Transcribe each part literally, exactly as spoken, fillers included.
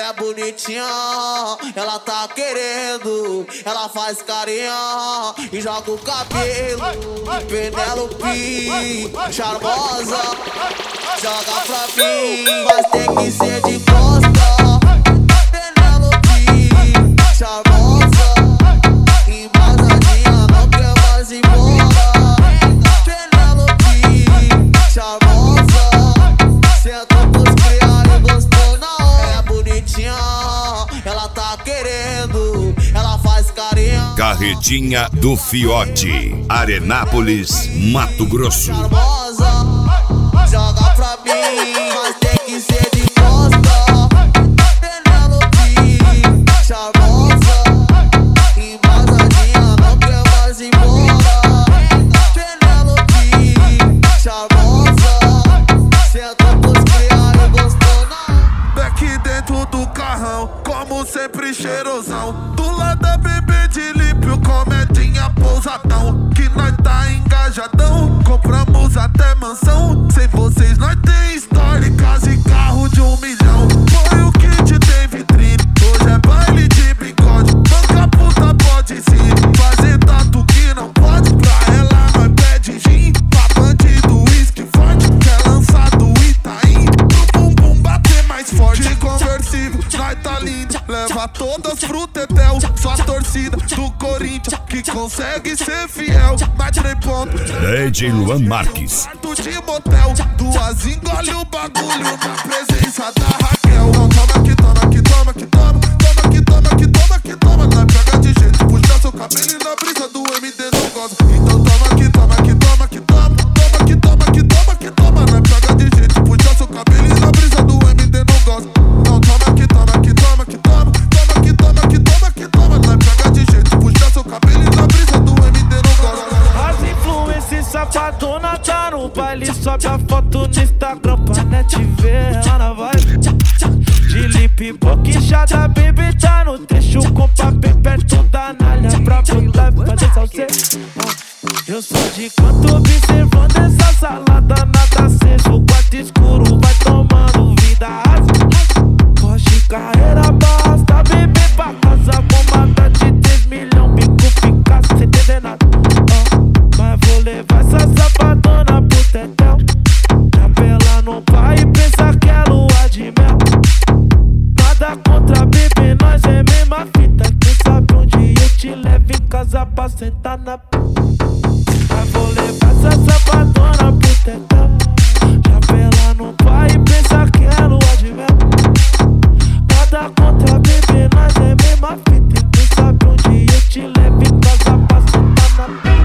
é bonitinha, ela tá querendo, ela faz carinha e joga o cabelo. Penélope, charmosa, joga pra mim, mas tem que ser de costa. Penélope, charmosa, embasadinha, não quer mais ir embora. Penélope, charmosa, senta pros criar e gostou na hora. É bonitinha, ela tá querendo, ela faz carinha. Carretinha do Fiote, Arenápolis, Mato Grosso. Charmosa, joga pra mim, mas tem que ser de costa. Penélope, charmosa, embasadinha, não quer mais ir embora. Penélope, charmosa, senta pros criar e gostou na. Daqui dentro do carrão, como sempre cheirosão. Do lado da bebê de límpio, comedinha pousadão. Que nós tá engajadão, compramos até mansão. Sem vocês nós tem história, casa e carro de um milhão. Foi o kit tem vitrine, hoje é baile de bigode. Banca puta pode sim, fazer tatu que não pode. Pra ela nós pede gin, pra bandido uísque forte. Quer lançar do Itaim, pro bumbum bater mais forte. De conversível, nós tá lindo, leva todas pro tetel. Só a torcida do Corinthians que consegue ser fiel. Mais três pontos, D J Luan Marques. quarto de motel, duas engole o bagulho na presença da Raquel. Não toma que toma, que toma, que toma. Toma que toma, que toma, que toma. Nós pega de jeito, puxa seu cabelo e na brisa do M D não gosta. Então toma que toma, que toma, que toma. Toma que toma, que toma, que toma. Nós pega de jeito, puxa seu cabelo e na brisa do M D não gosta. Não toma que toma, que toma, que toma. Toma que toma, que toma, que toma. Nós pega de jeito, puxa seu cabelo e na brisa do M D não gosta. As influências safadona tá no baile, sobe a foto no Instagram pra net ver ela na vibe. De lip boquinchada, baby tá no trecho com papel perto da nalha pra botar e fazer salse. Eu sou de canto observando essa salada, nada aceso, o quarto escuro vai tomando vida asa. Porsche carreira basta, bebê pra casa, bombada de três milhões, bico fica sem entender nada. Mas vou levar essa safadona pro tetel. Capela no pai e pensa que é lua de mel. Nada contra bebê, nós é mesma fita. Quem sabe um dia eu te levo em casa pra sentar na. Mas vou levar essa safadona pro tetel. Capela no pai e pensa que é lua de mel. Nada contra bebê, nós é mesma fita. Quem sabe um dia eu te levo em casa pra sentar na.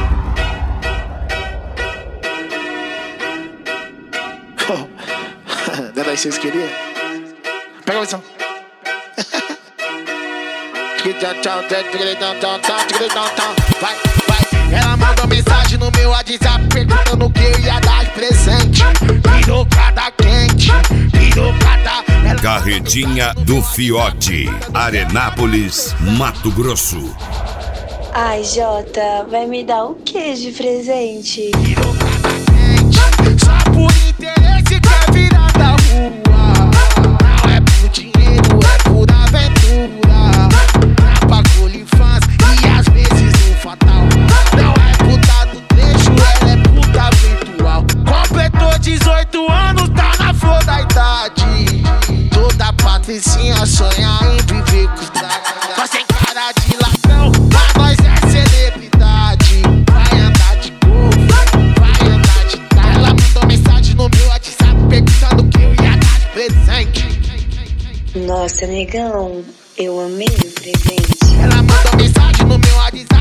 Não era isso que vocês queriam? Pega a visão. Vai, vai. Ela mandou mensagem no meu WhatsApp perguntando o que eu ia dar de presente. Pirocada quente, pirocada. Carretinha do Fiote, Arenápolis, Mato Grosso. Ai, Jota, vai me dar o que de presente? Pirocada quente, só por interesse quer virar da rua. Não é por dinheiro, é por aventura. Na bagulho fãs e às vezes no fatal. Não é puta do trecho, ela é puta virtual. Completou dezoito anos, tá na flor da idade. Toda patricinha sonha em viver com os trajes. Nós tem cara de ladrão, mas nós é celebridade. Vai andar de gol, vai andar de carro. Ela mandou mensagem no meu WhatsApp perguntando o que eu ia dar de presente. Nossa, negão, eu amei o presente. Ela mandou mensagem no meu WhatsApp